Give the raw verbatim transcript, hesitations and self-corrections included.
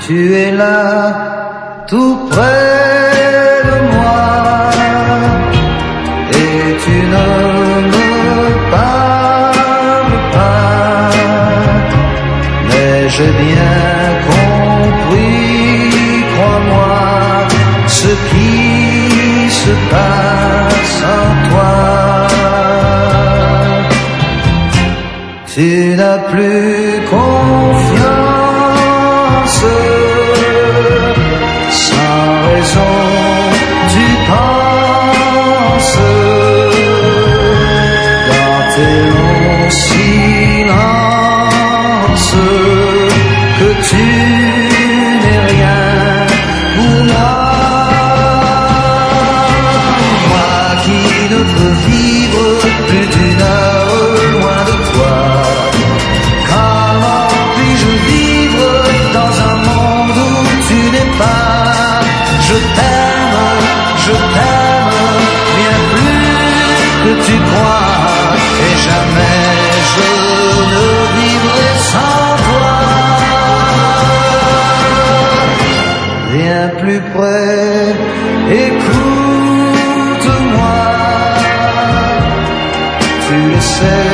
Tu es là, tout près de moi, et tu ne me parles pas, mais j'ai bien compris, crois-moi, ce qui se passe en toi. Tu n'as plus confiance, sans raison tu penses, dans tes longs silences, que tu n'es rien pour moi. Moi qui ne peux vivre plus d'une heure loin de toi, comment puis-je vivre dans un monde où tu n'es pas? Je t'aime, je t'aime bien plus que tu crois, et jamais je ne vivrai sans toi. Viens plus près, écoute-moi, tu le sais.